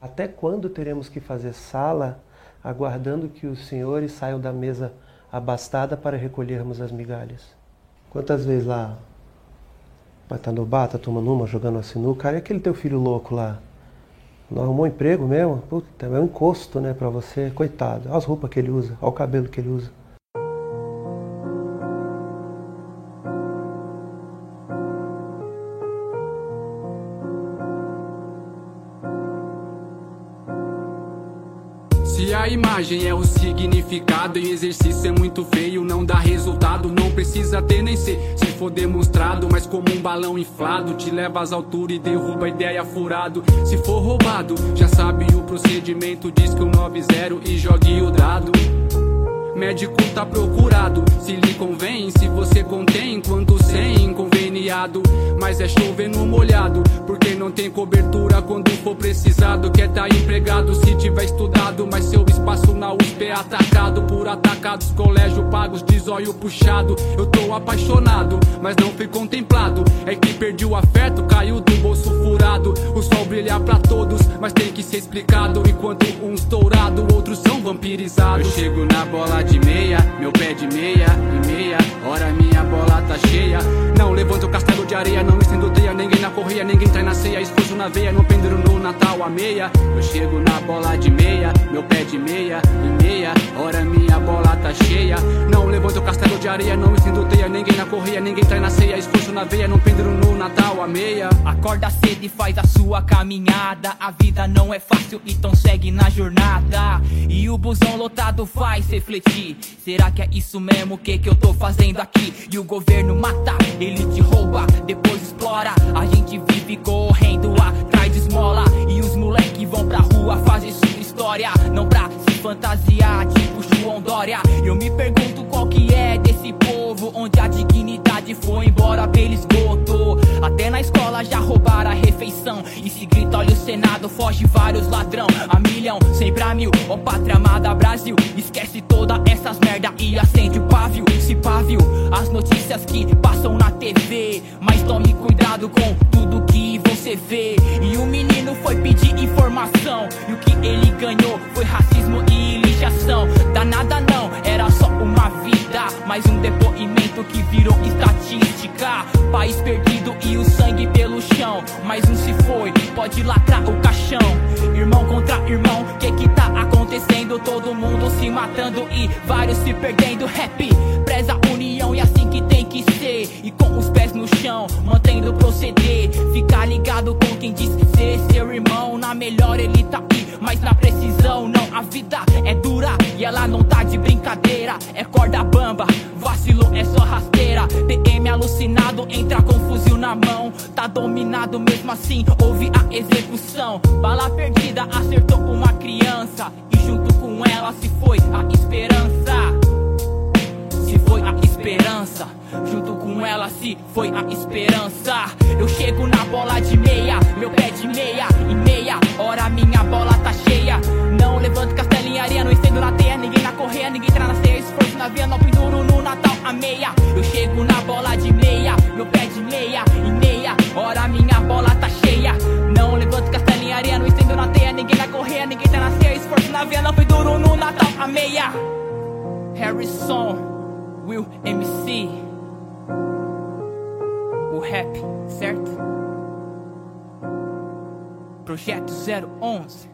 Até quando teremos que fazer sala, aguardando que os senhores saiam da mesa abastada para recolhermos as migalhas? Quantas vezes lá vai estar no bar, tá tomando uma, jogando uma sinuca, e aquele teu filho louco lá? Não arrumou emprego mesmo? Puta, é um encosto, né, pra você, coitado. Olha as roupas que ele usa, olha o cabelo que ele usa. Se a imagem é o significado e exercício é muito feio, não dá resultado, não precisa ter nem ser, se for demonstrado. Mas como um balão inflado, te leva às alturas e derruba a ideia furado. Se for roubado, já sabe o procedimento, diz que o 90 e jogue o dado. Médico tá procurado, se lhe convém, se você contém, quanto sem inconveniado. Mas é chover no molhado, porque não tem cobertura quando for precisado. Quer tá empregado se tiver estudado, mas seu espaço na USP é atacado por atacados, colégio pagos de zóio puxado. Eu tô apaixonado, mas não fui contemplado, é que perdi o afeto, caiu do bolso furado. O sol brilha pra todos, mas tem que ser explicado. Enquanto uns dourado, outros são vampirizados. Eu chego na bola de meia, meu pé de meia e meia hora minha bola tá cheia. Não levanto o castelo de areia, não estendo teia, ninguém na correia, ninguém trai na ceia. Esforço na veia, no penduro no Natal a meia. Eu chego na bola de meia, meu pé de meia e meia hora minha bola tá cheia. Não levanto o castelo de areia, não estendo teia, ninguém na correia, ninguém trai na ceia. Esforço na veia, no penduro no Natal a meia. Acorda cedo e faz a sua caminhada, a vida não é fácil, então segue na jornada. E o busão lotado faz refletir, será que é isso mesmo que eu tô fazendo aqui? E o governo mata, ele te rouba, depois explora. A gente vive correndo atrás de esmola, e os moleque vão pra rua fazer sua história, não pra se fantasiar tipo João Dória. Eu me pergunto qual que é desse povo, onde a dignidade foi embora pelo esgoto. Até na escola já roubaram a refeição, e se grita olha o Senado, foge vários ladrão. A milhão, sempre a mil, ó pátria amada Brasil. Esquece toda essas merda e acende o pavio. Se pavio, as notícias que passam na TV, mas tome cuidado com tudo que você vê. E o menino foi pedir informação, e o que ele ganhou foi racismo e lixação. Danada não, era só uma vida, mais um depoimento que virou estatística. País perdido e o sangue pelo chão, mais um se foi, pode lacrar o caixão. Irmão contra irmão, que tá acontecendo? Todo mundo se matando e vários se perdendo. Rap preza a união e assim que tem que ser, e com os pés no chão, mantendo o proceder. Ficar ligado com quem diz ser seu irmão, na melhor ele tá aí, mas na precisão não. A vida é dura e ela não tá de brincadeira, é corda bamba, vacilo é só rasteira. PM alucinado, entra com fuzil na mão, tá dominado mesmo assim, houve a execução. Bala perdida acertou uma criança, e junto com ela se foi a esperança. Se foi a esperança, junto com ela se foi a esperança. Eu chego na bola de meia, meu pé de meia e meia hora minha bola tá cheia. Não levanto castelo em areia, não estendo na teia, ninguém na correia, ninguém trai na ceia. Esforço na veia, não penduro no Natal a meia. Eu chego na bola de meia, meu pé de meia e meia hora minha bola tá cheia. Não levanto castelo em areia, não estendo na teia, ninguém na correia, ninguém trai na ceia. Esforço na veia, não penduro no Natal a meia. Harrison, Will MC, o rap, certo? Projeto 011.